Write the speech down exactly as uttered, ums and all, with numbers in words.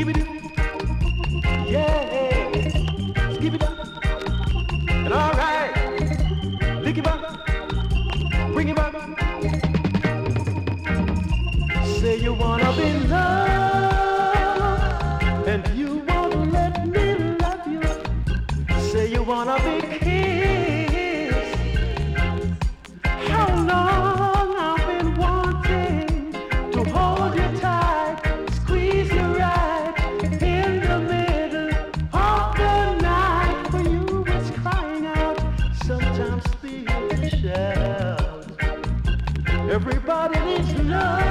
Skip it, yeah. Skip it up. And all right. Lick it back. Bring it back. Say you wanna be loved, and you won't let me love you. Say you wanna be kissed. How long I've been wanting to hold you tight, squeeze you right in the middle of the night. For you it's crying out, sometimes feel to shout. Everybody needs love.